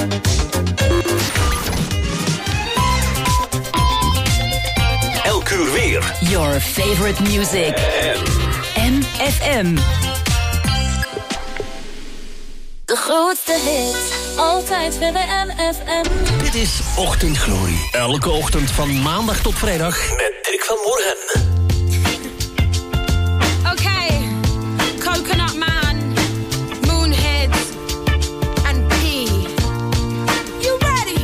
Elk uur weer. Your favorite music. MFM. De grootste hits, altijd weer bij MFM. Dit is Ochtendglorie. Elke ochtend van maandag tot vrijdag met Dirk van Morgen. Okay, Coconut Man, Moonheads, and P. You ready?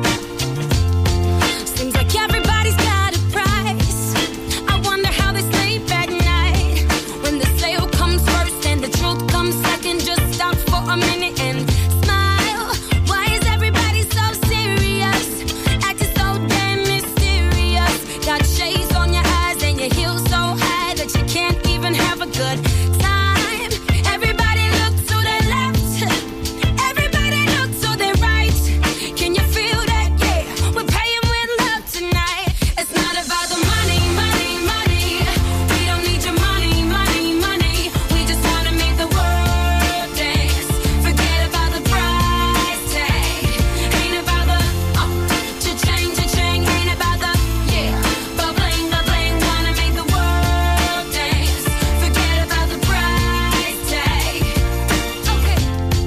Seems like everybody's got a price. I wonder how they sleep at night. When the sale comes first and the truth comes second, just stop for a minute and smile. Why is everybody so serious? Acting so damn mysterious. Got shades on your eyes and your heels so high that you can't even have a good time. Everybody look to their left. Everybody look to their right. Can you feel that? Yeah, we're paying with love tonight. It's not about the money, money, money. We don't need your money, money, money. We just wanna make the world dance. Forget about the price tag. Ain't about the cha-ching, cha-ching. Ain't about the ba-bling, ba-bling. Wanna make the world dance. Forget about the price tag. Okay,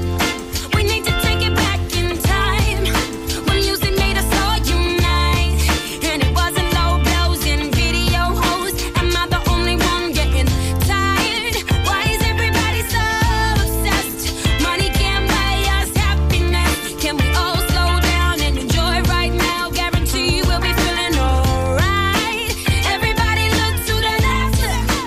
we need to take it back in time when music made us all unite, and it wasn't low blows and video hoes. Am I the only one getting tired? Why is everybody so obsessed? Money can't buy us happiness. Can we all slow down and enjoy right now? Guarantee we'll be feeling alright. Everybody look to the left.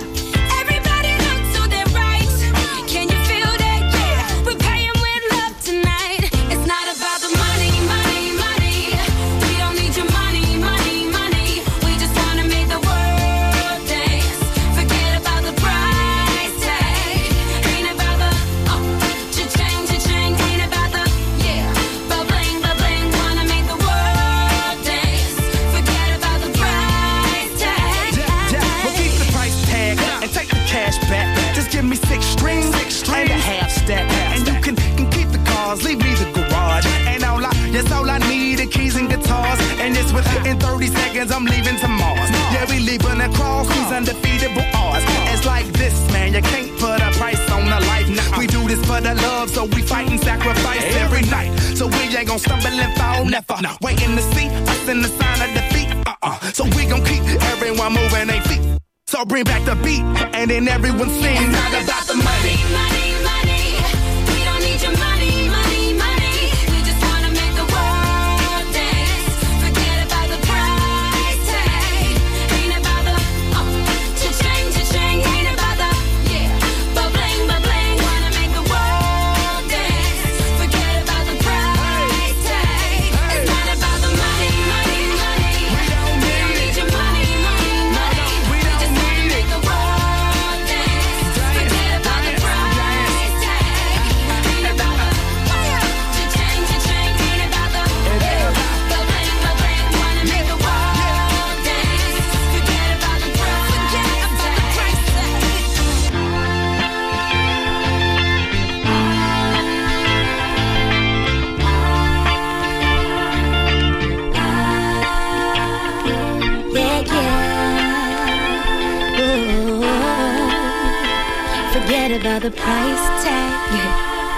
Everybody look to their right. Can you feel that? Yeah, we're paying with love tonight. It's not about the money, money, money. We don't need your money, money, money. We just wanna make the world dance. Forget about the price tag. Ain't about the cha-ching, cha-ching. Ain't about the ba-bling, ba-bling. Wanna make the world dance. Forget about the price tag. Well, keep the price tag and take the cash back. Just give me six strings and a half stack. And you can keep the cars, leave me the garage. And all I need are keys and guitars. And it's within 30 seconds, I'm leaving to Mars. Yeah, we leaving across these undefeatable odds. It's like this, man, you can't put a price on a life. We do this for the love, so we fight and sacrifice every night. So we ain't gon' stumble and fall, never. Waiting to see us in the sign of defeat. So we gon' keep everyone moving their feet. So bring back the beat, and then everyone sing. Not about the money. Money, money. We don't need your money, money, money. We just wanna make the world dance. Forget about the price tag. Ain't about the cha-ching, cha-ching. Ain't about the ba-bling, ba-bling. Wanna make the world dance. Forget about the price tag. It's not about the money, money, money. We don't need your money, money, money. We just wanna make the world dance. Forget about the price tag. Ain't about the cha-ching, cha-ching. Ain't about the ba-bling, ba-bling. Wanna make the world dance. Forget about the price tag. Yeah, yeah. Ooh. Forget about the price tag.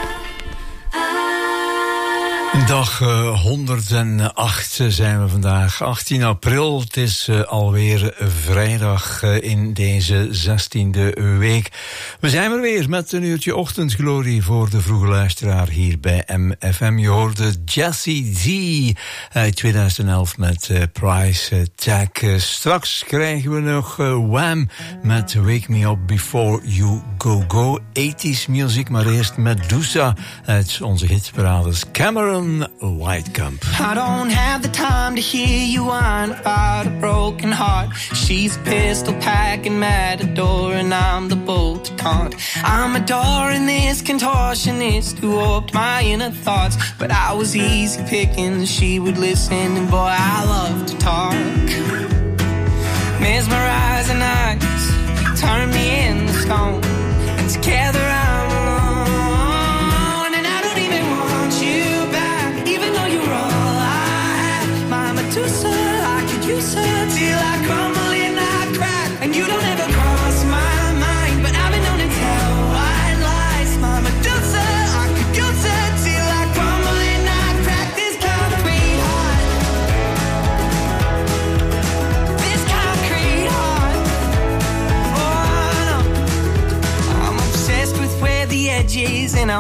Dag 108 zijn we vandaag, 18 april. Het is alweer vrijdag in deze 16e week. We zijn er weer met een uurtje ochtendglorie voor de vroege luisteraar hier bij MFM. Je hoorde Jessie Z uit 2011 met Price Tag. Straks krijgen we nog Wham met Wake Me Up Before You Go Go. 80s music, maar eerst Medusa uit onze hitparades. Cameron Whitekamp. I don't have the time to hear you whine about a broken heart. She's a pistol packing matador and I'm the bolt to taunt. I'm adoring this contortionist who warped my inner thoughts, but I was easy picking, she would listen, and boy, I love to talk. Mesmerizing eyes turn me into stone, and together I'm alone, and I don't even want you back, even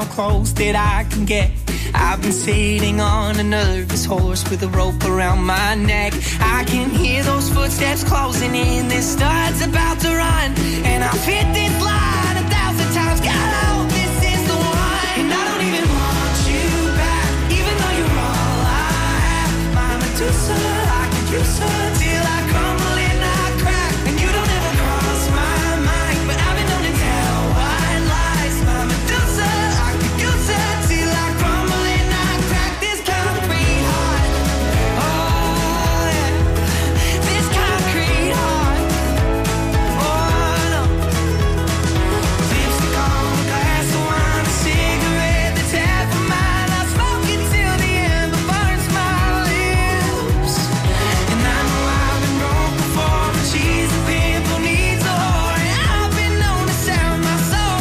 how close that I can get. I've been sitting on a nervous horse with a rope around my neck. I can hear those footsteps closing in, this stud's about to run, and I've hit this line 1,000 times. God, I hope this is the one. And I don't even want you back, even though you're all I have. My Medusa, I could use her till I crumble and I crack. And you don't ever cross my mind, but I've been known to tell white lies. My Medusa, I could use her till I crumble and I crack. This concrete heart, oh yeah, this concrete heart, oh no. Lipstick on a glass of wine, a cigarette that's half of mine. I smoke it till the ember burns my lips. And I know I've been broke before, but she's a pimple, needs a whore, and I've been known to sound my soul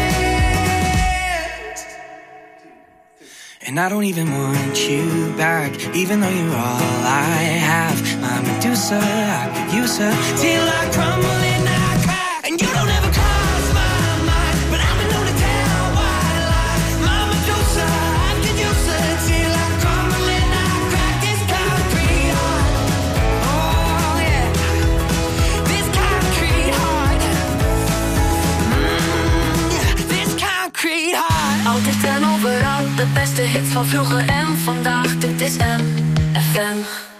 flat. And I don't even want you back, even though you're all I have. My Medusa, I could use her till I crumble and I crack. And you don't ever cross my mind, but I've been known to tell white lies. My Medusa, I could use her till I crumble and I crack. This concrete heart, oh yeah, this concrete heart, this concrete heart. Altijd en overal, de beste hits van vroeger en vandaag. Dit is MFM.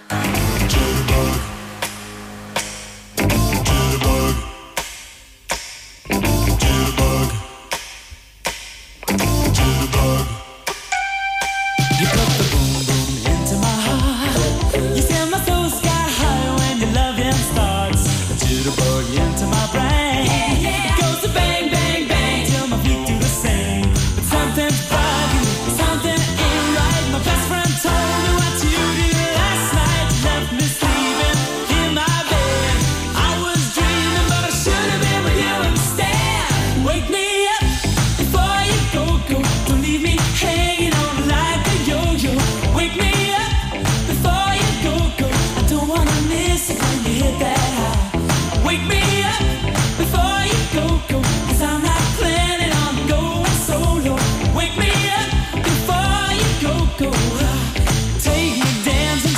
You put the boom boom into my heart. You send my soul sky high when your loving starts. A jitterbug into my brain. It goes to bang bang bang till my feet do the same. But something's bugging, something ain't right. My best friend told me what you did last night. You left me sleeping in my bed. I was dreaming, but I should have been with you instead. Wake me up before you go. Don't leave me hanging on like a yo-yo. Wake me up before you go. I don't wanna miss it when you hit that high. Wake me up before you go. 'Cause I'm not planning on going solo. Wake me up before you go. Take me dancing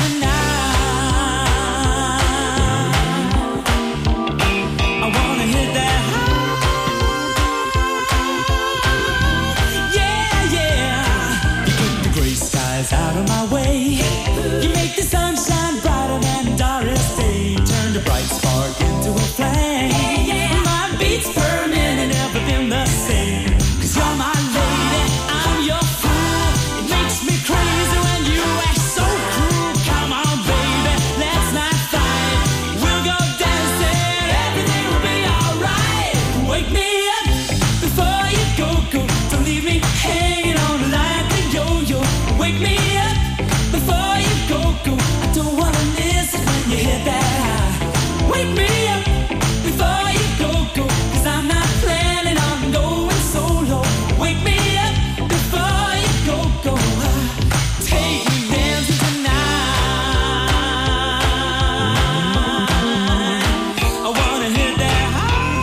tonight. I wanna hit that high. Yeah, yeah. You put the gray skies out of my way. You make the sunshine brighter than Doris Day. Turn the bright spark into a flame. My beats per minute never been the same. 'Cause you're my lady, I'm your fool. It makes me crazy when you act so cruel. Come on, baby, let's not fight. We'll go dancing, everything will be alright. Wake me up before you go. Don't leave me hanging on like a yo-yo. Wake me up before you go. I don't wanna miss it when you hit that high. Wake me up before you go. 'Cause I'm not planning on going solo. Wake me up before you go. Take me dancing tonight. I wanna hit that high.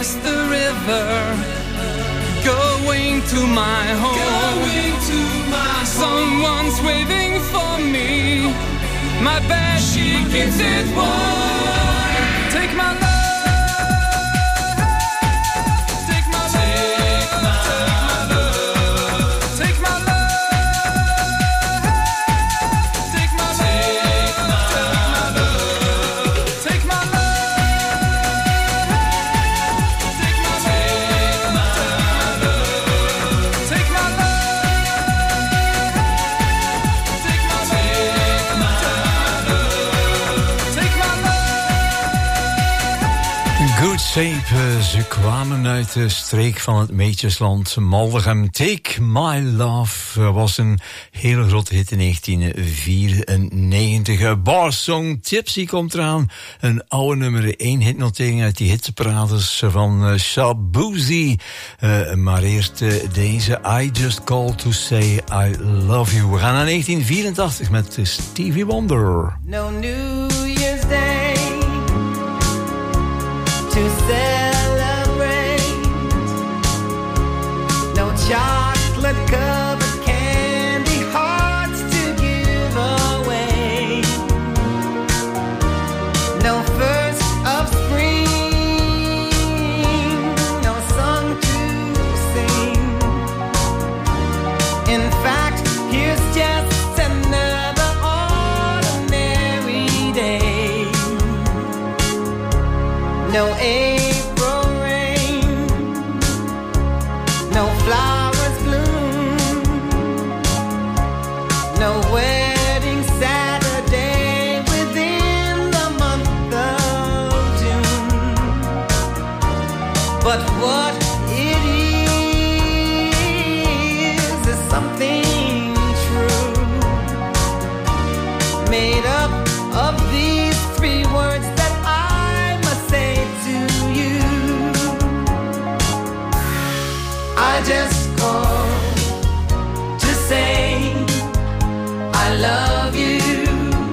across the river, going to my home. Someone's waiting for me. My bed, she keeps it warm. Take my love. Sape, ze kwamen uit de streek van het Meetjesland, Maldegem. Take My Love was een hele grote hit in 1994. Barsong Tipsy komt eraan. Een oude nummer 1 hitnotering uit die hitparades van Shabuzi. Maar eerst deze I Just Called to Say I Love You. We gaan naar 1984 met Stevie Wonder. No New Year's Day to celebrate, no chocolate covered candy hearts to give away, no first of spring, no song to sing. In fact, here's just another ordinary day. No April rain, no flowers bloom, no wedding Saturday within the month of June. But what it is something true, made up of these three words that I must say to you. I just called to say I love you.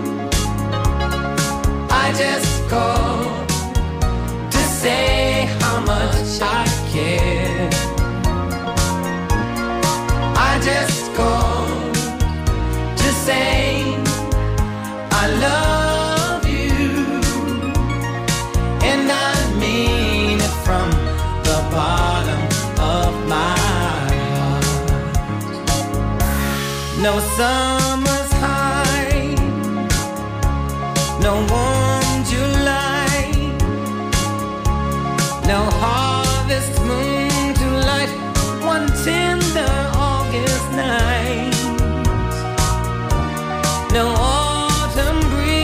I just called to say how much I care. I just called to say I love you, and I mean it from the bottom of my heart. No summer's high, no warm July, no harvest moon to light one tender August night, no autumn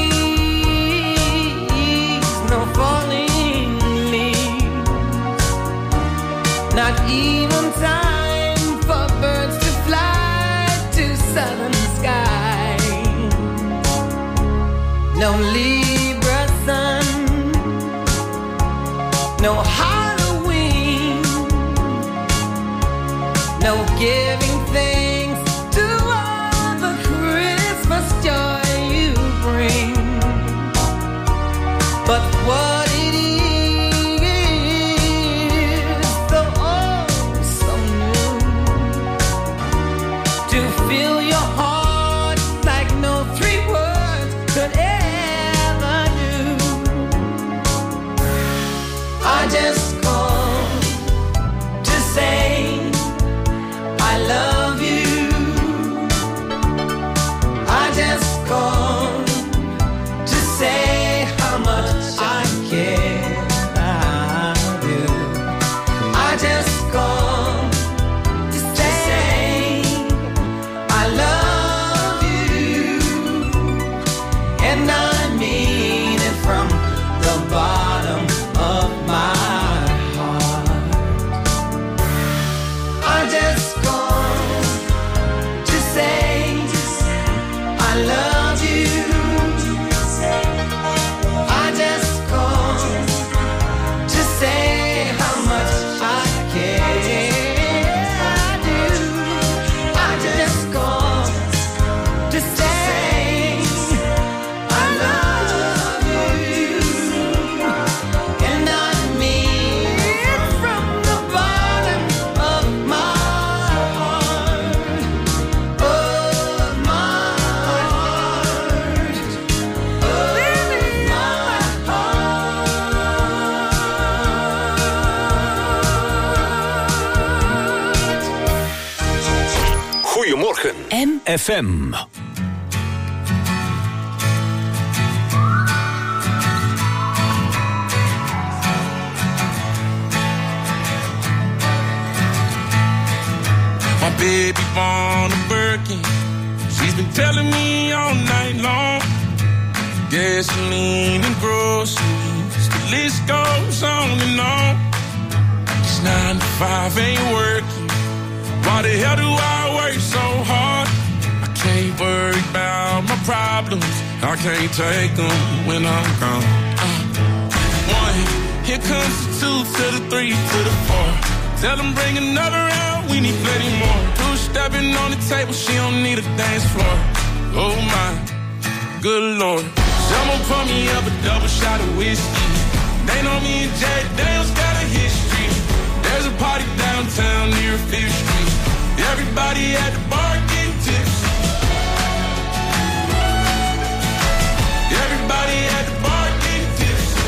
breeze, no falling leaves, not even time for birds to fly to southern skies, no Libra sun, no Halloween, no giving thanks to all the Christmas joy you bring. But what it is, so oh so new, to fill your heart like no three words could ever do. I just called to say I love Morgen. FM. My baby born a Birkin. She's been telling me all night long. Gasoline and groceries, the list goes on and on. This 9 to 5 ain't working. Why the hell do I work so hard? I can't worry about my problems. I can't take them when I'm gone. 1, here comes the 2 to the 3 to the 4. Tell them bring another round, we need plenty more. 2 stepping on the table, she don't need a dance floor. Oh my, good Lord. Someone pour me up a double shot of whiskey. They know me and Jack Daniels got a history. There's a party downtown near 5th Street. Everybody at the bar getting tipsy. Everybody at the bar getting tipsy.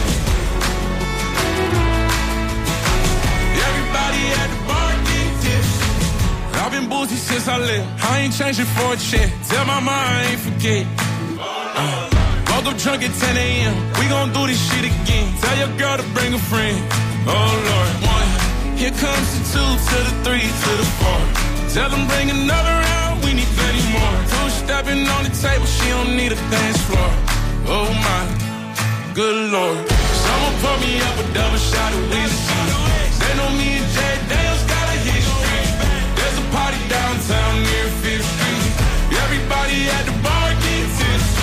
Everybody at the bar getting tipsy. I've been boozy since I left. I ain't changing for a check. Tell my mom I ain't forget. Woke up drunk at 10 a.m. We gon' do this shit again. Tell your girl to bring a friend. Oh Lord. 1, here comes the 2 to the 3 to the 4. Tell them bring another round, we need plenty more. 2 stepping on the table, she don't need a dance floor. Oh my, good Lord. Someone pour me up a double shot of whiskey. They know me and Jack Daniels got a history. There's a party downtown near 5th Street. Everybody at the bar getting tipsy.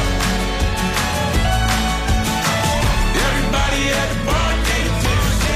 Everybody at the bar getting tipsy.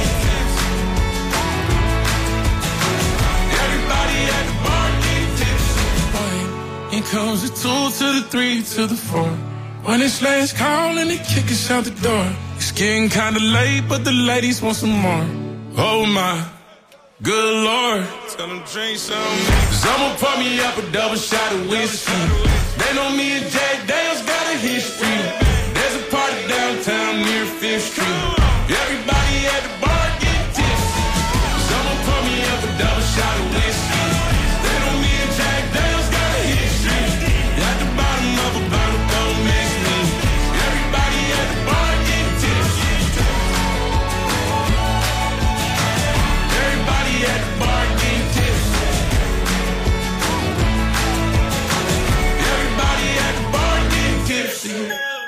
Everybody at the bar getting tipsy. Here comes the 2 to the 3 to the 4. When it's last call and they kick us out the door. It's getting kinda late, but the ladies want some more. Oh my, good Lord. Tell them drink some. Someone pour me up a double shot of whiskey. They know me and Jack Daniels got a history. There's a party downtown near 5th Street. Everybody at the bar getting tipsy. Someone pour me up a double shot of whiskey. They know me and Jack Daniels got a history. At the bottom of a bottle, don't miss me. Everybody at the bar getting tipsy. Everybody at the bar getting tipsy. Everybody at the bar getting tipsy.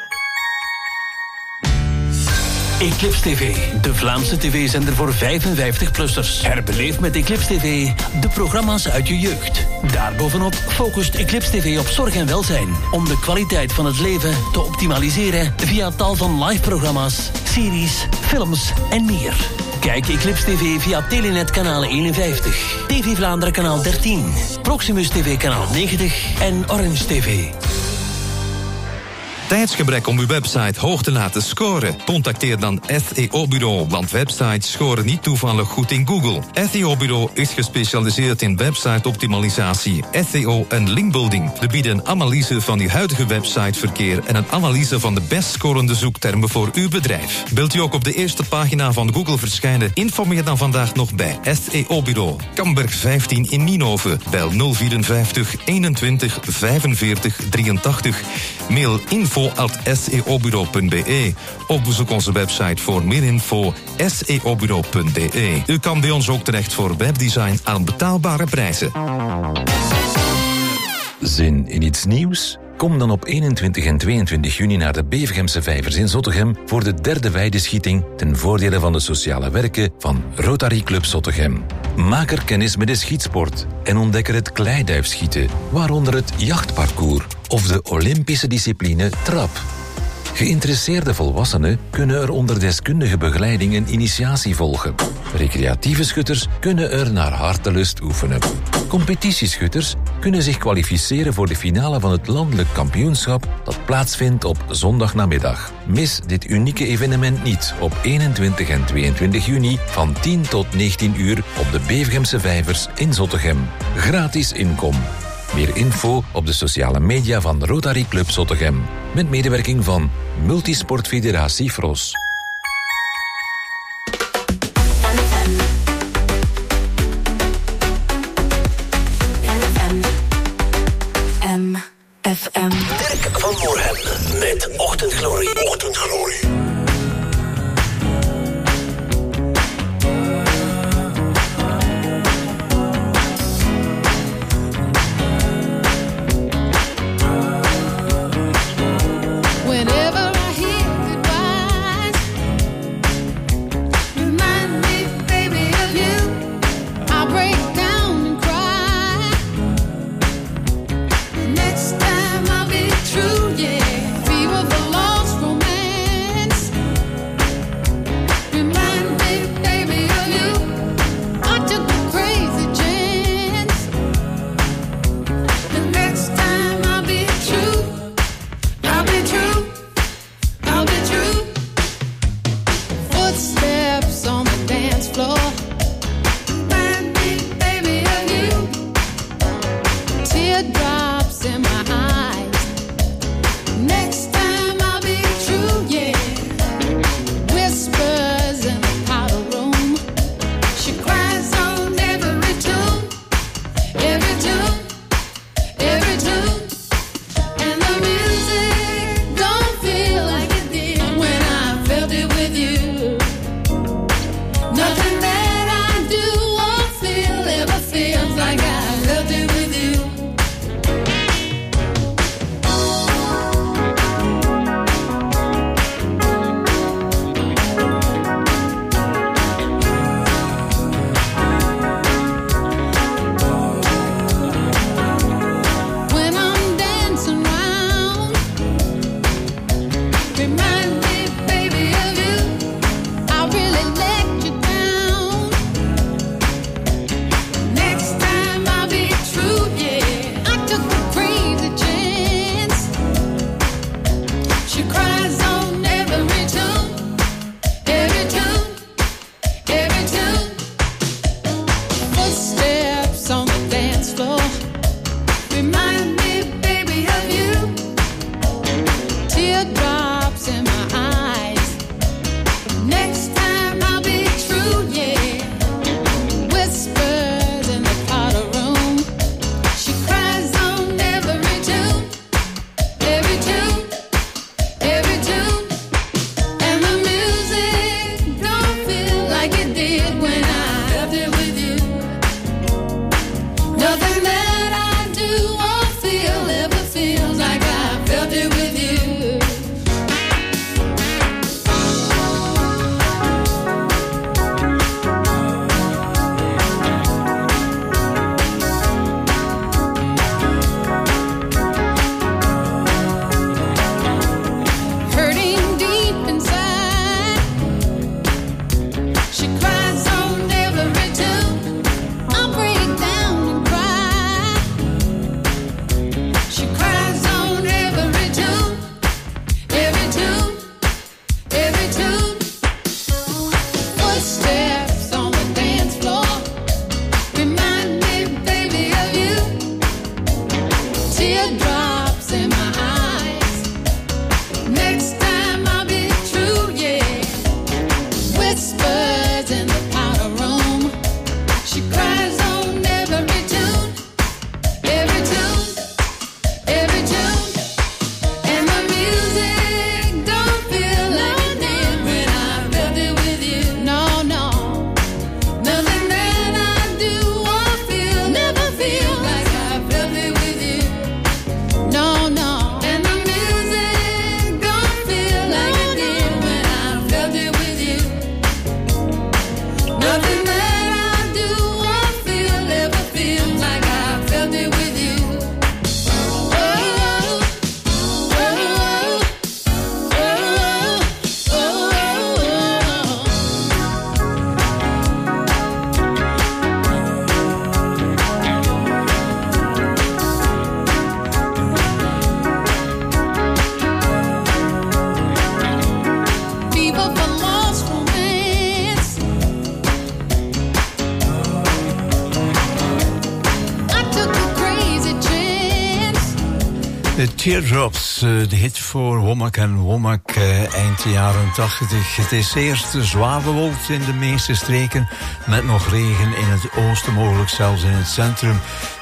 Eclipse TV, de Vlaamse tv-zender voor 55-plussers. Herbeleef met Eclipse TV de programma's uit je jeugd. Daarbovenop focust Eclipse TV op zorg en welzijn. Om de kwaliteit van het leven te optimaliseren via tal van live-programma's, series, films en meer. Kijk Eclipse TV via Telenet kanaal 51, TV Vlaanderen kanaal 13, Proximus TV kanaal 90 en Orange TV. Tijdsgebrek om uw website hoog te laten scoren? Contacteer dan SEO-bureau, want websites scoren niet toevallig goed in Google. SEO-bureau is gespecialiseerd in website-optimalisatie, SEO en linkbuilding. We bieden een analyse van uw huidige websiteverkeer en een analyse van de best scorende zoektermen voor uw bedrijf. Wilt u ook op de eerste pagina van Google verschijnen? Informeer dan vandaag nog bij SEO-bureau. Kamberg 15 in Nienhoven. Bel 054 21 45 83. Mail info@seobureau.be of bezoek onze website voor meer info seobureau.be. U kan bij ons ook terecht voor webdesign aan betaalbare prijzen. Zin in iets nieuws? Kom dan op 21 en 22 juni naar de Bevegemse Vijvers in Zottegem voor de 3e weideschieting ten voordele van de sociale werken van Rotary Club Zottegem. Maak er kennis met de schietsport en ontdek er het kleiduifschieten, waaronder het jachtparcours of de Olympische discipline trap. Geïnteresseerde volwassenen kunnen er onder deskundige begeleiding een initiatie volgen. Recreatieve schutters kunnen er naar hartelust oefenen. Competitieschutters kunnen zich kwalificeren voor de finale van het landelijk kampioenschap dat plaatsvindt op zondagnamiddag. Mis dit unieke evenement niet op 21 en 22 juni van 10 tot 19 uur op de Bevegemse Vijvers in Zottegem. Gratis inkom. Meer info op de sociale media van Rotary Club Zottegem. Met medewerking van Multisportfederatie Fros. duizend glorie. Teardrops, de hit voor Womack en Womack eind jaren 80. Het is eerst zwaar bewolkt in de meeste streken, met nog regen in het oosten, mogelijk zelfs in het centrum.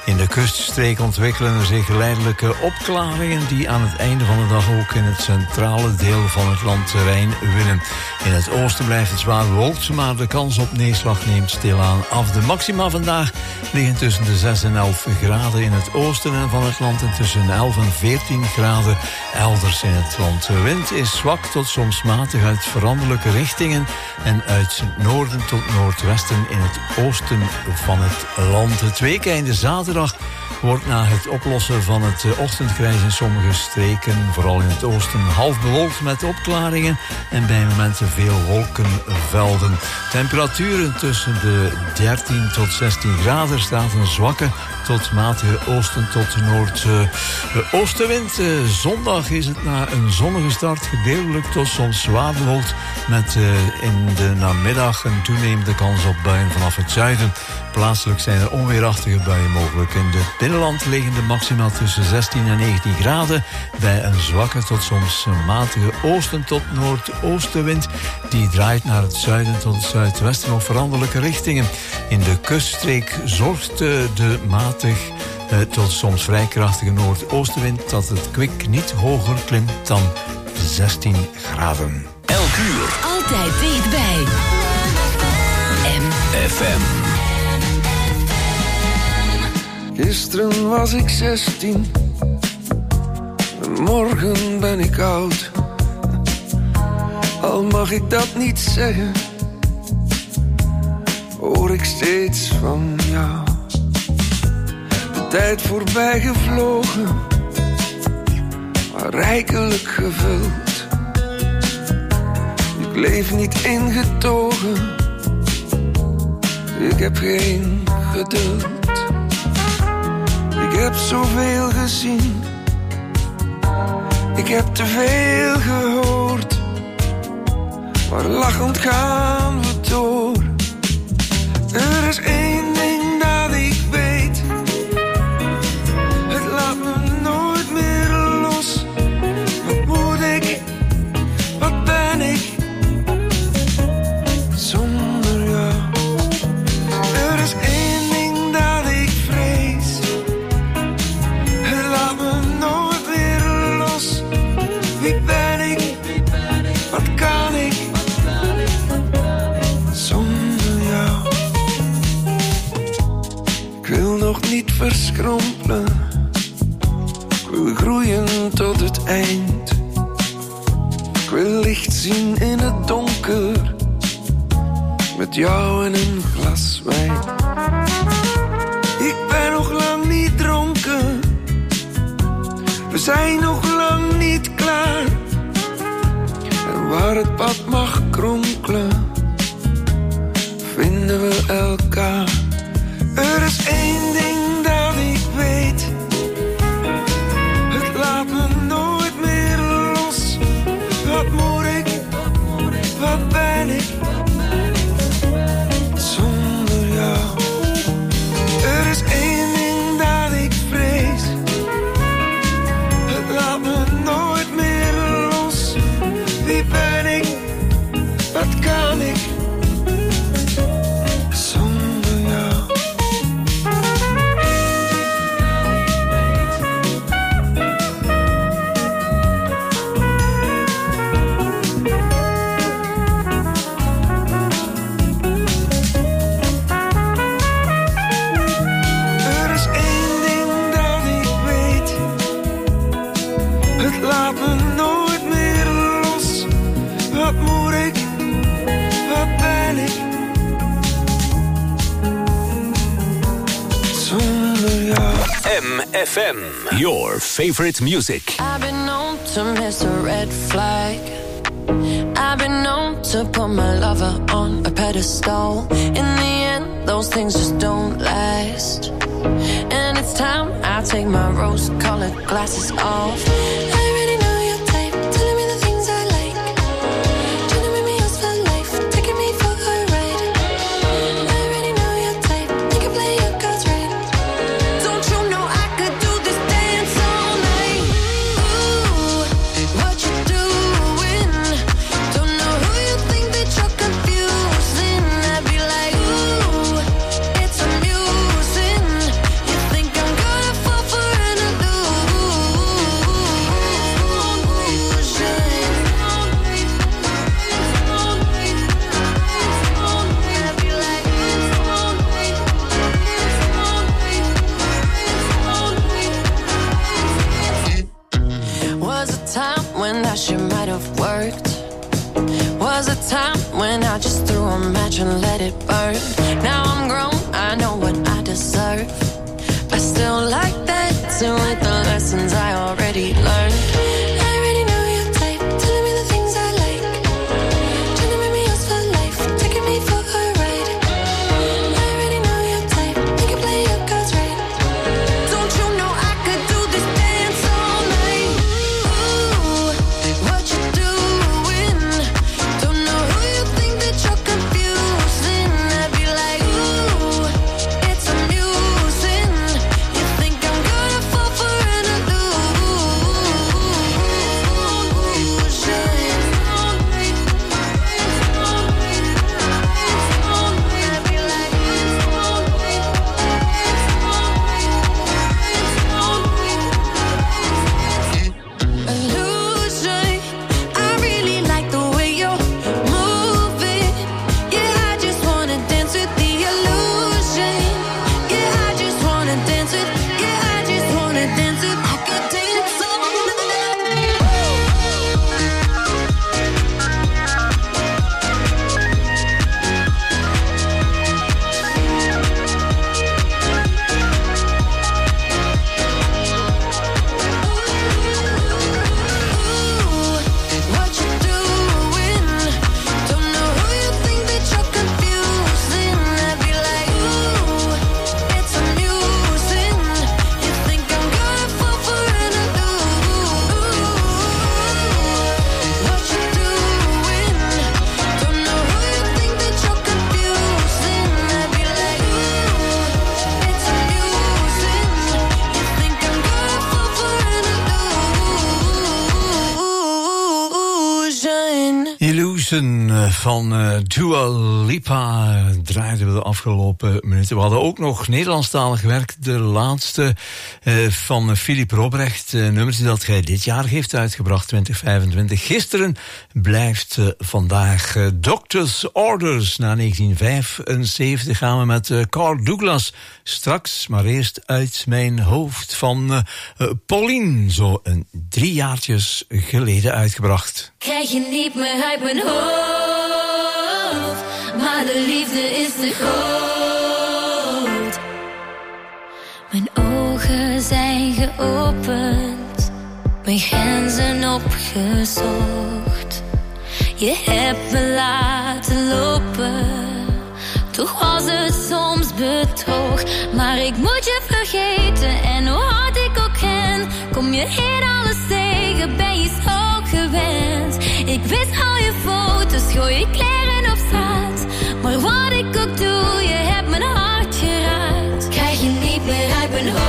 In de kuststreek ontwikkelen er zich geleidelijke opklaringen die aan het einde van de dag ook in het centrale deel van het landterrein winnen. In het oosten blijft het zwaar bewolkt, maar de kans op neerslag neemt stilaan af. De maxima vandaag liggen tussen de 6 en 11 graden in het oosten van het land en tussen 11 en 14 graden elders in het land. De wind is zwak tot soms matig uit veranderlijke richtingen en uit noorden tot noordwesten in het oosten van het land. Het weekeinde zaterdag wordt na het oplossen van het ochtendgrijs in sommige streken, vooral in het oosten, half bewolkt met opklaringen en bij momenten veel wolkenvelden. Temperaturen tussen de 13 tot 16 graden, staat een zwakke tot matige oosten tot noordoostenwind. Zondag is het na een zonnige start gedeeltelijk tot soms zwaar bewolkt met in de namiddag een toenemende kans op buien vanaf het zuiden. Plaatselijk zijn er onweerachtige buien mogelijk. In het binnenland liggen de maxima tussen 16 en 19 graden bij een zwakke tot soms matige oosten tot noordoostenwind. Die draait naar het zuiden tot het zuidwesten of veranderlijke richtingen. In de kuststreek zorgt de matig tot soms vrij krachtige noordoostenwind dat het kwik niet hoger klimt dan 16 graden. Elk uur. Altijd dichtbij. MFM. Gisteren was ik 16, morgen ben ik oud. Al mag ik dat niet zeggen, hoor ik steeds van jou. De tijd voorbij gevlogen, maar rijkelijk gevuld. Ik leef niet ingetogen, ik heb geen geduld. Ik heb zoveel gezien, ik heb te veel gehoord, maar lachend gaan we door. Er is één ding dat ik weet, het laat me nooit meer los. Wat moet ik, wat ben ik, zonder jou? Er is één ding dat ik vrees, het laat me nooit meer los. Wie ben ik, wat kan ik, zonder jou? Ik wil nog niet verschrompelen, ik wil groeien tot het eind. Ik wil licht zien in het donker, met jou en een glas wijn. Ik ben nog lang niet dronken, we zijn nog lang niet klaar. En waar het pad mag kronkelen, vinden we elkaar. Er is één ding dat ik weet, het laat me nooit meer los. Wat moet ik, wat ben ik, zonder jou? Er is één ding dat ik vrees, het laat me nooit meer los. Wie ben ik, wat kan ik, zonder jou? Er is één ding dat ik weet, het laat me nooit meer los. Wat moet ik, wat ben ik, zonder jou? MFM. Your favorite music. I've been known to miss a red flag. I've been known to put my lover on a pedestal. In the end, those things just don't last. And it's time I take my rose-colored glasses off. I already know your type, telling me the things I like. Trying to make me yours for life, taking me for a ride. I already know your type, you can play your cards right. Don't you know I could do this dance all night? Ooh, what you doing? Don't know who you think that you're confusing. I'd be like, ooh, it's amusing. You think I'm might have worked. Was a time when I just threw a match and let it burn. Now I'm grown, I know what I deserve. I still like dancing with the lessons I already learned. I already know your type, telling me the things I like. Trying to make me yours for life, taking me for a ride. I already know your type, you can play your cards right. Don't you know I could do this dance all night? Ooh, what you doing? Don't know who you think that you're confusing. I'd be like, ooh, it's amusing. You think I'm gonna fall for an illusion. I really like the way you're moving. Yeah, I just wanna dance with the illusion. Yeah, I just wanna dance with. Yeah, I just wanna dance with. I could dance all what you doing? Don't know who you think that you're confusing. I'd be like, ooh, it's amusing. You think I'm gonna fall for an illusion? What you doing? Don't know who you think that you're confusing. I'd be like, ooh, it's amusing. You think I'm gonna fall for an illusion? Illusion van Dua Lipa draaiden we de afgelopen minuten. We hadden ook nog Nederlandstalig werk. De laatste van Philippe Robrecht. Nummers die dat hij dit jaar heeft uitgebracht, 2025. Gisteren blijft vandaag Doctor's Orders. Na 1975 gaan we met Carl Douglas. Straks, maar eerst Uit mijn hoofd van Pauline. Zo 3 jaartjes geleden uitgebracht. Krijg je niet meer uit mijn hoofd, maar de liefde is te groot. Mijn ogen zijn geopend, mijn grenzen opgezocht. Je hebt me laten lopen, toch was het soms bedrog. Maar ik moet je vergeten en hoe hard ik ook ren, kom je in alles tegen, ben je zo gewend. Ik wist al je foto's, gooi je kleren op straat. Maar wat ik ook doe, je hebt mijn hart geraakt. Krijg je niet meer uit mijn hoofd,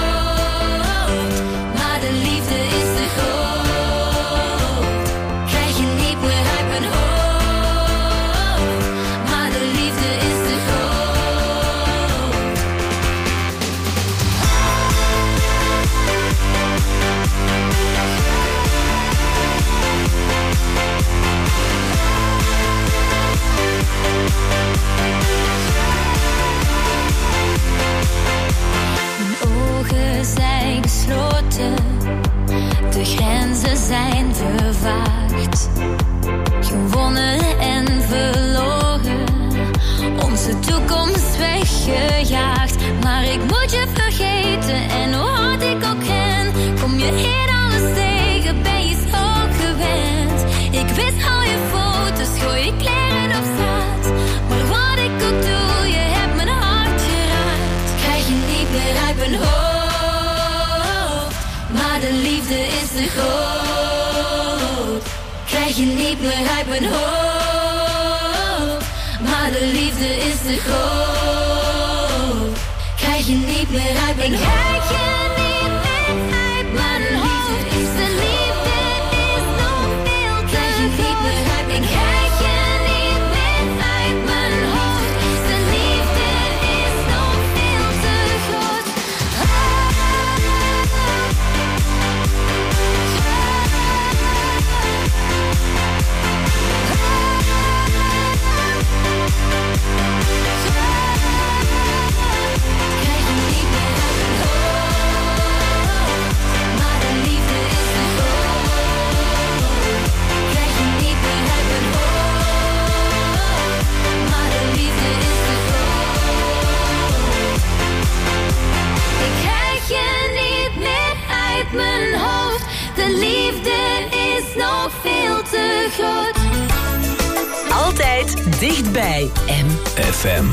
maar de liefde is te groot. Krijg je niet meer uit mijn hoofd, maar de liefde is te groot. Mijn ogen zijn gesloten, de grenzen zijn vervaagd. Gewonnen en verloren, onze toekomst weggejaagd. Maar ik moet je vergeten en hoe hard ik ook ren, kom je in alles tegen, ben je zo gewend. Ik wist al je foto's, gooi je kleren op straat. Maar wat ik ook doe, je hebt mijn hart geraakt. Krijg je niet meer uit mijn hoofd, maar de liefde is te groot. Krijg je niet meer uit mijn hoofd, maar de liefde is te groot. Krijg je niet meer uit mijn hoofd. Krijg je niet meer uit mijn hoofd. De liefde is nog veel te groot. Krijg je niet meer uit mijn hoofd. De liefde is nog veel te groot. Krijg je niet meer uit mijn hoofd. Dichtbij FM.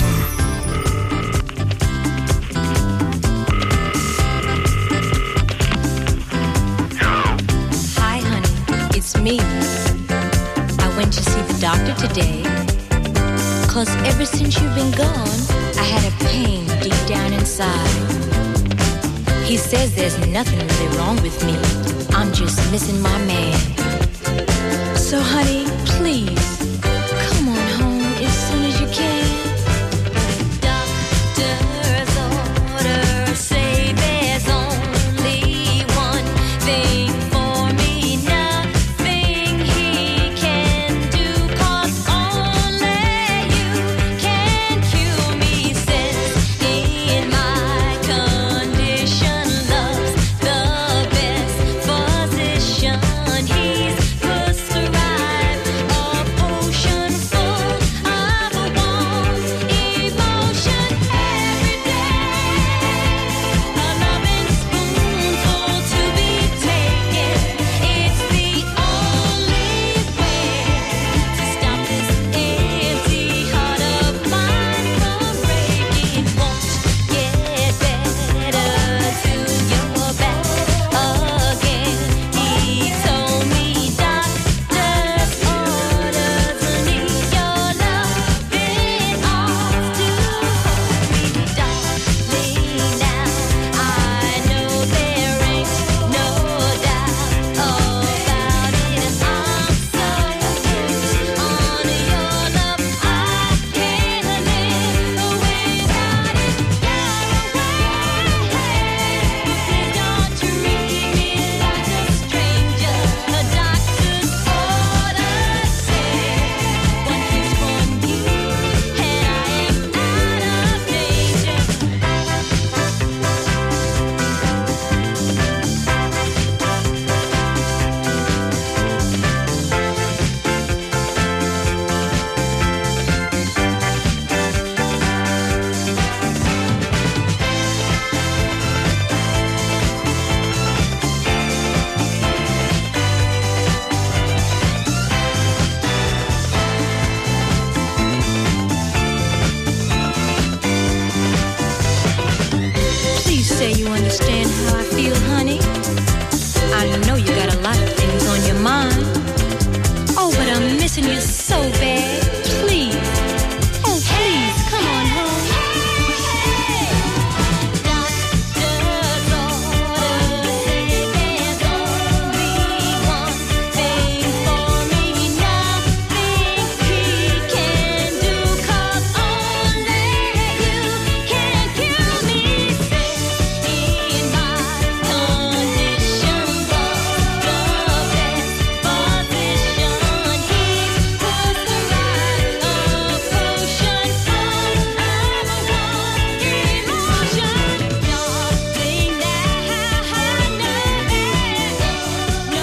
Hi, honey, it's me. I went to see the doctor today. 'Cause ever since you've been gone, I had a pain deep down inside. He says there's nothing really wrong with me. I'm just missing my man. So, honey, please, come on home as soon as you can. Doctor's orders say there's only one thing for me, nothing he can do, 'cause only you can cure me. Says in my condition, love's the best physician. He's prescribed a potion full of warm emotion every day. A loving spoonful to be taken. It's the only way to stop this empty heart of mine from breaking. Won't get better till you're back again. He told me doctor's orders need your loving arms to hold me, darling. Now I know there ain't no doubt about it. I'm so hooked on your love, I can't live without it. Please don't treat me like a stranger. The doctor's orders say one kiss from you and I am out of danger. Please say you understand how I feel, honey. I know you got a lot of things on your mind. Oh, but I'm missing you so bad. Please, oh please, come on home. Doctor's orders say there's only one thing for me, nothing he can do, 'cause only you can cure me. Says in my condition, love's the best physician. He's prescribed a potion full of warm emotion. Darling, now I know there's no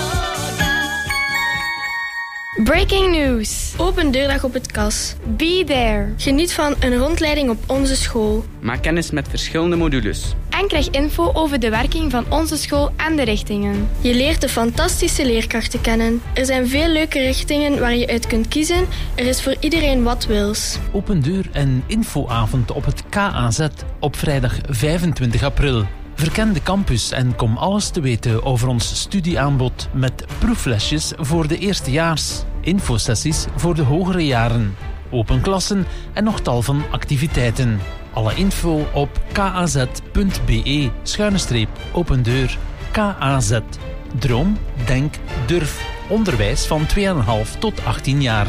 doubt. Breaking news. Open deurdag op het KAS. Be there. Geniet van een rondleiding op onze school. Maak kennis met verschillende modules. En krijg info over de werking van onze school en de richtingen. Je leert de fantastische leerkrachten kennen. Er zijn veel leuke richtingen waar je uit kunt kiezen. Er is voor iedereen wat wils. Open deur en infoavond op het KAZ op vrijdag 25 april. Verken de campus en kom alles te weten over ons studieaanbod met proeflesjes voor de eerstejaars, infosessies voor de hogere jaren, open klassen en nog tal van activiteiten. Alle info op kaz.be/open deur. KAZ. Droom, denk, durf. Onderwijs van 2,5 tot 18 jaar.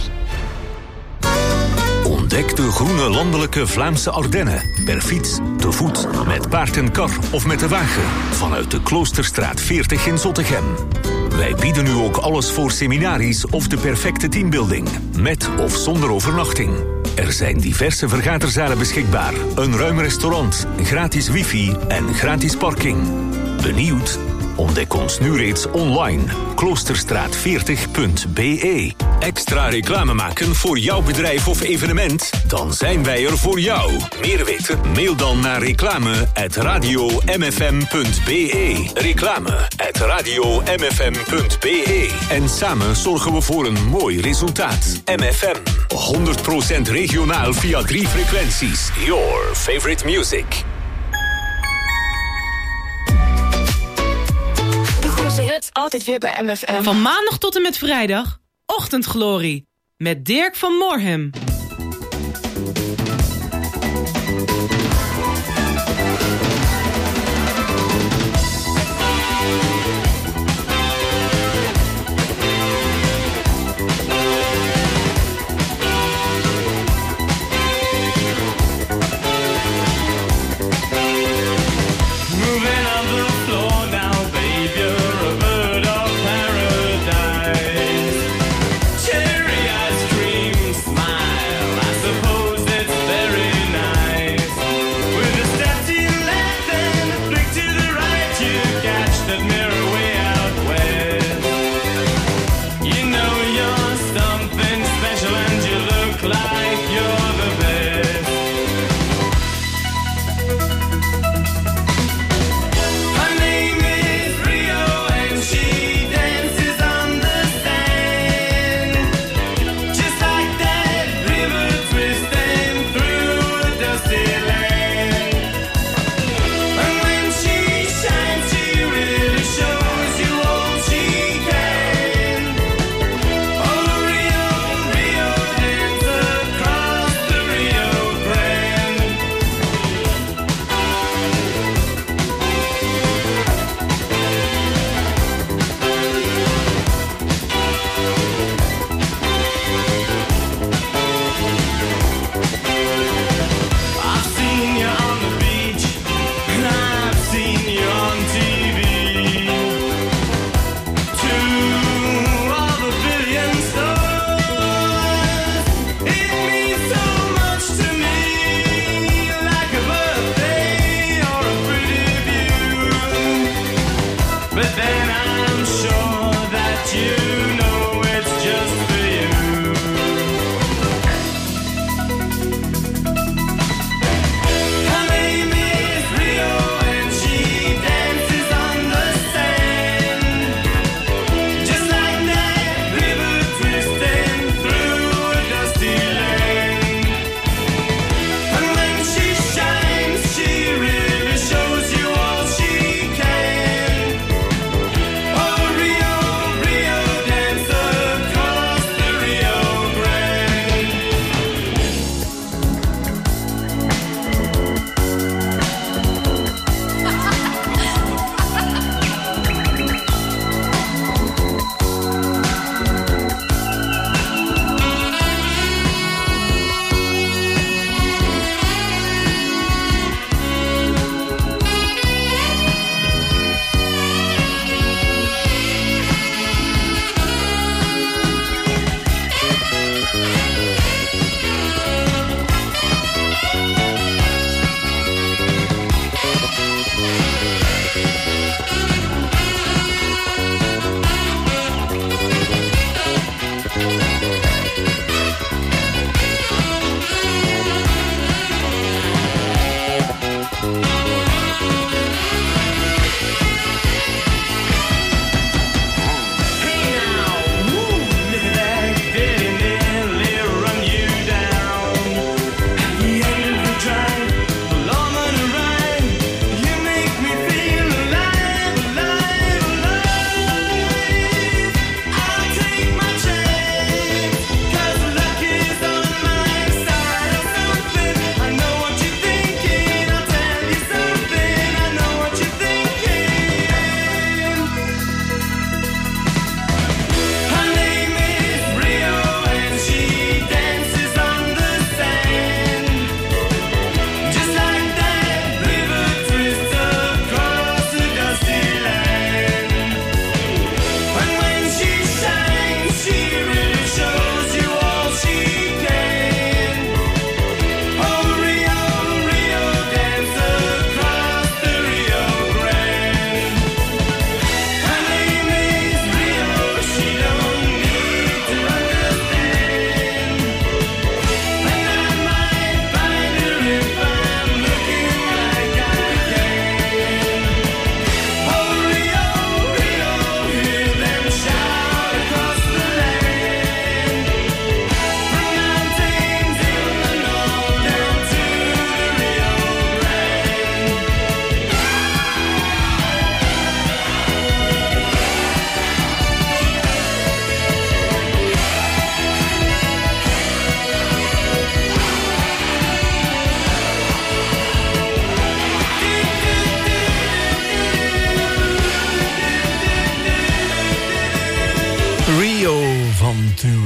Ontdek de groene landelijke Vlaamse Ardennen. Per fiets, te voet, met paard en kar of met de wagen. Vanuit de Kloosterstraat 40 in Zottegem. Wij bieden u ook alles voor seminaries of de perfecte teambuilding. Met of zonder overnachting. Er zijn diverse vergaderzalen beschikbaar. Een ruim restaurant, gratis wifi en gratis parking. Benieuwd? Ontdek ons nu reeds online. Kloosterstraat40.be Extra reclame maken voor jouw bedrijf of evenement? Dan zijn wij er voor jou. Meer weten? Mail dan naar reclame@radiomfm.be. Reclame@radiomfm.be. En samen zorgen we voor een mooi resultaat. MFM. 100% regionaal via 3 frequenties. Your favorite music. De grootste hits altijd weer bij MFM. Van maandag tot en met vrijdag. Ochtendglorie. Met Dirk van Moorhem.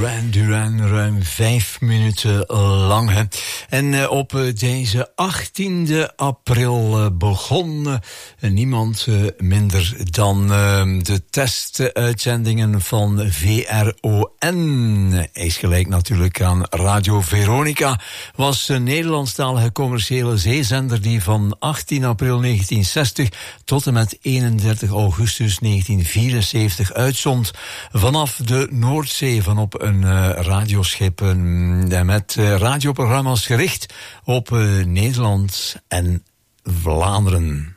Duran Duran, ruim 5 minuten lang. Hè. En op deze 18e april begon niemand minder dan de testuitzendingen van VRON. Hij is gelijk natuurlijk aan Radio Veronica. Was een Nederlandstalige commerciële zeezender die van 18 april 1960 tot en met 31 augustus 1974 uitzond vanaf de Noordzee vanop een radioschip met radioprogramma's gericht op Nederland en Vlaanderen.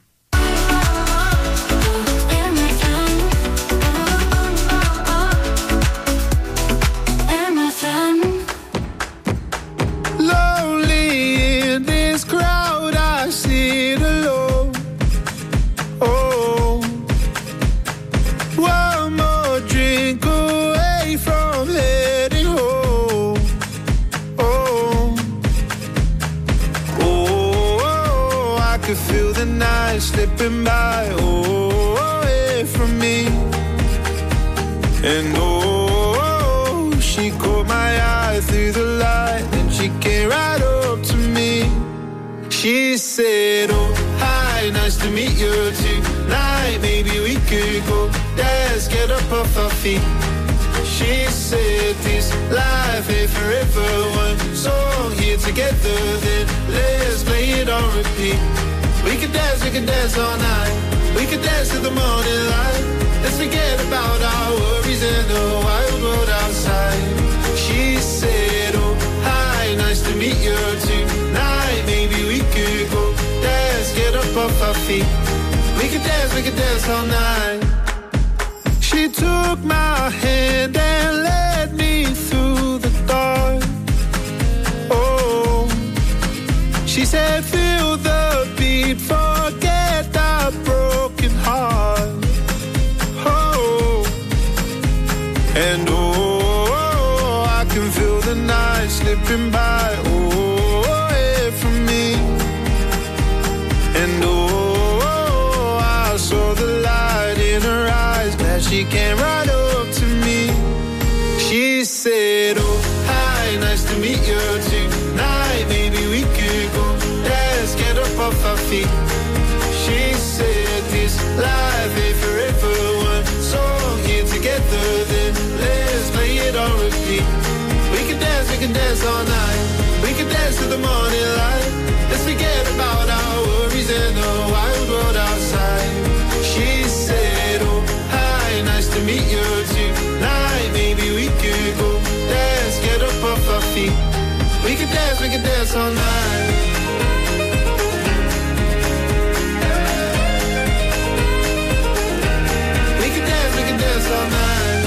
Slipping by, away from me. And she caught my eye through the light, and she came right up to me. She said, oh, hi, nice to meet you tonight. Maybe we could go dance, get up off our feet. She said, this life ain't forever. One song here together, then let's play it on repeat. We could dance all night. We could dance till the morning light. Let's forget about our worries and the wild world outside. She said, oh, hi, nice to meet you tonight. Maybe we could go dance, get up off our feet. We could dance all night. She took my hand and led me through the dark. Oh, she said, feel the beat, forget the broken heart. Oh, and I can feel the night slipping by, away from me. And I saw the light in her eyes, glad she came right up to me. She said, oh, hi, nice to meet you tonight. Maybe we could go dance, get up off our feet. She said, this life ain't forever. One song here together, then let's play it on repeat. We can dance all night. We can dance till the morning light. Let's forget about our worries and the wild world outside. She said, oh, hi, nice to meet you tonight. Maybe we could go dance, get up off our feet. We can dance all night. We can dance all night.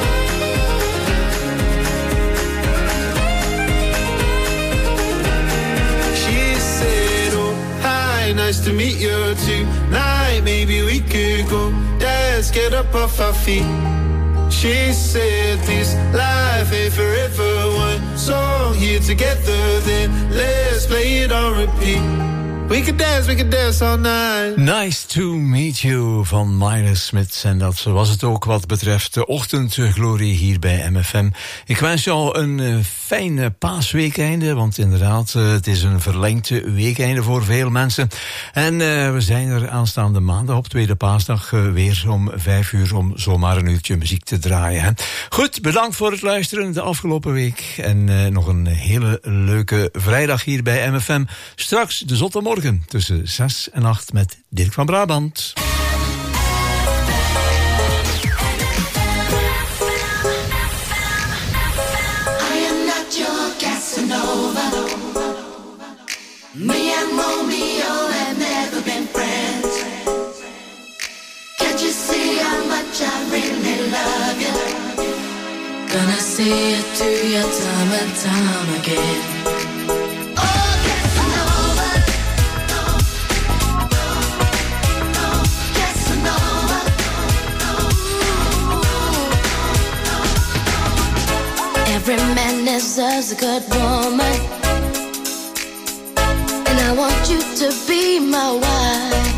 She said, oh, hi, nice to meet you tonight. Maybe we could go dance, get up off our feet. She said, this life ain't forever. One song here together, then let's play it on repeat. We can dance all night. Nice to meet you van Myra Smith. En dat was het ook wat betreft de ochtendglorie hier bij MFM. Ik wens jou een fijn paasweekeinde, want inderdaad, het is een verlengd weekeinde voor veel mensen. En we zijn er aanstaande maandag op tweede paasdag weer om 5 uur om zomaar een uurtje muziek te draaien. Hè. Goed, bedankt voor het luisteren de afgelopen week. En nog een hele leuke vrijdag hier bij MFM. Straks de zotte morgen tussen 6 en 8 met Dirk van Brabant. Me and Romeo have never been friends. Can't you see how much I really love you? Gonna see it through your time and time again. Oh, Casanova. Casanova. Every man deserves a good woman, and I want you to be my wife.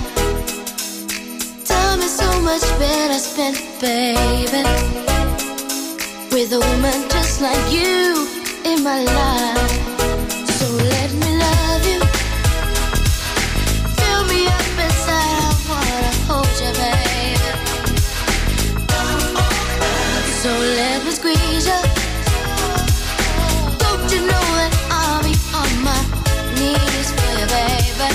Time is so much better spent, baby, with a woman just like you in my life. So let me love you. Fill me up inside, I wanna hold you, baby. So let me squeeze you. Don't you know that I'll be on my knees for you, baby?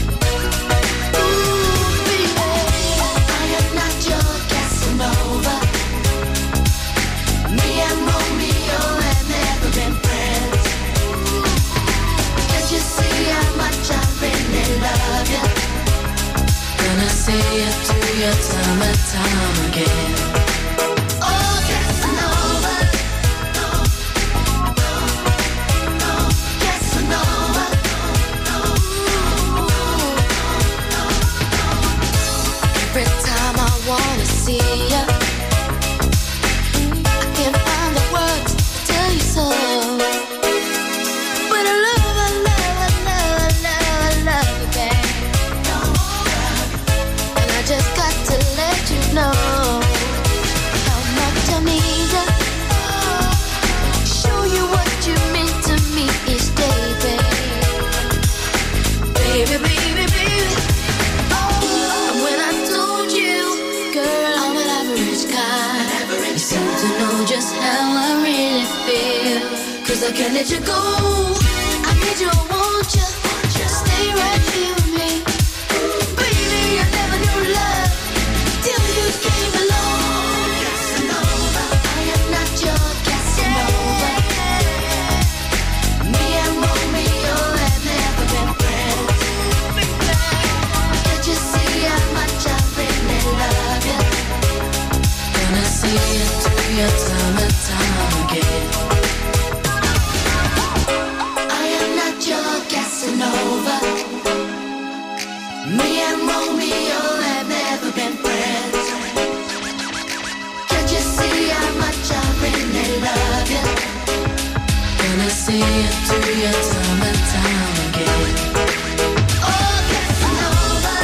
Ooh, baby, I am not your Casanova. Me and Romeo have never been friends. Can't you see how much I really love you? Gonna say it to you time and time again. Oh, Casanova. No, no, no, Casanova. No, no, no, no. Every time I wanna see you, I can't find the words to tell you so. But I love, I love, I love, I love, I love you, babe. And I just got to let you know how much I need you. Show you what you mean to me each day, babe. Baby, baby, baby. And when I told you, girl, I'm an average guy, you seem to know just how I really feel. 'Cause I can't let you go. I need you, I want you. Stay right here with me. Baby, I never knew love till you came along. Casanova, I am not your Casanova. Me and Romeo have never been friends. Can't you see how much I really love you? Gonna see it to you time and time again. I am not your Casanova. Me and Romeo have never been friends. Can't you see how much I really love you? Gonna see it to you time and time again. Oh, Casanova.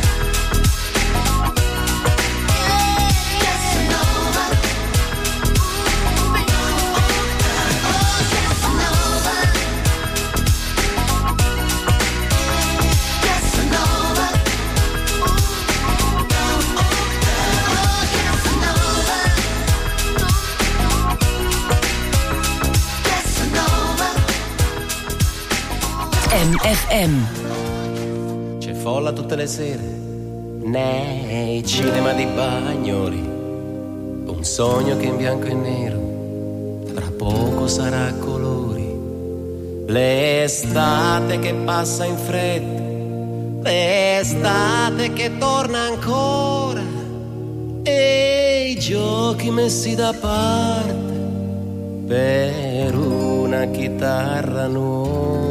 Yeah, Casanova. Oh, Casanova. Casanova. MFM. C'è folla tutte le sere nei cinema di Bagnoli. Un sogno che in bianco e nero tra poco sarà a colori. L'estate che passa in fretta, l'estate che torna ancora, e i giochi messi da parte per una chitarra nuova.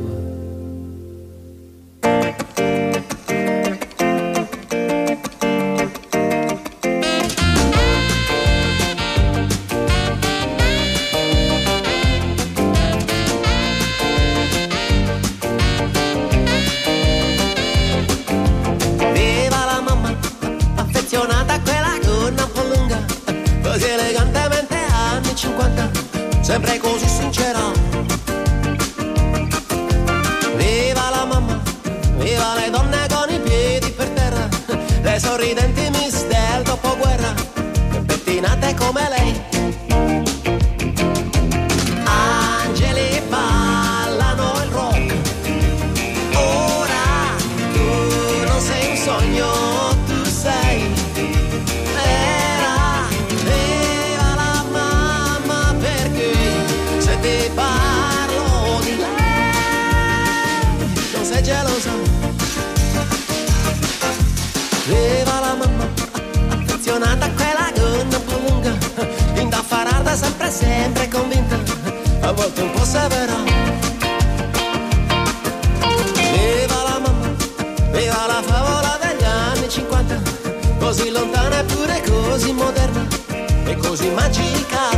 Sempre così sincera. Viva la mamma, viva le donne con i piedi per terra, le sorridenti miss del dopoguerra, e pettinate come lei. Angeli ballano il rock. Ora tu non sei un sogno, tu sei vera. Viva la mamma, perché se ti parlo di lei non sei gelosa. Viva la mamma, affezionata a quella gonna un po' lunga, indaffarata sempre, sempre convinta, a volte un po' severa. Viva la mamma, viva la favola degli anni 50, così lontana eppure così moderna e così magica.